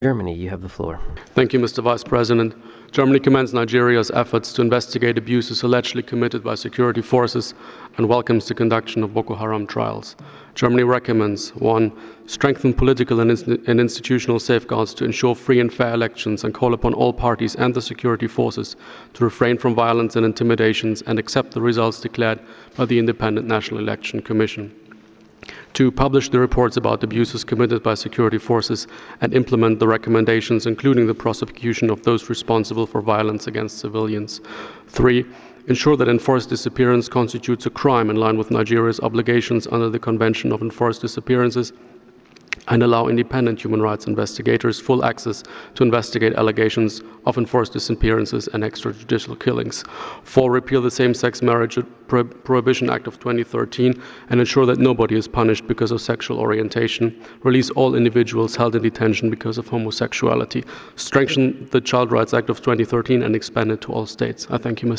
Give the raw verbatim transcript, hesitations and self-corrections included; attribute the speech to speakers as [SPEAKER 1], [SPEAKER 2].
[SPEAKER 1] Germany, you have the floor.
[SPEAKER 2] Thank you, Mister Vice President. Germany commends Nigeria's efforts to investigate abuses allegedly committed by security forces and welcomes the conduction of Boko Haram trials. Germany recommends, one, strengthen political and, in- and institutional safeguards to ensure free and fair elections and call upon all parties and the security forces to refrain from violence and intimidations and accept the results declared by the Independent National Election Commission. To publish the reports about abuses committed by security forces and implement the recommendations, including the prosecution of those responsible for violence against civilians. Three, ensure that enforced disappearance constitutes a crime in line with Nigeria's obligations under the Convention of Enforced Disappearances, and allow independent human rights investigators full access to investigate allegations of enforced disappearances and extrajudicial killings. Four, repeal the Same-Sex Marriage Pro- Prohibition Act of twenty thirteen and ensure that nobody is punished because of sexual orientation. Release all individuals held in detention because of homosexuality. Strengthen the Child Rights Act of twenty thirteen and expand it to all states. I thank you, Mister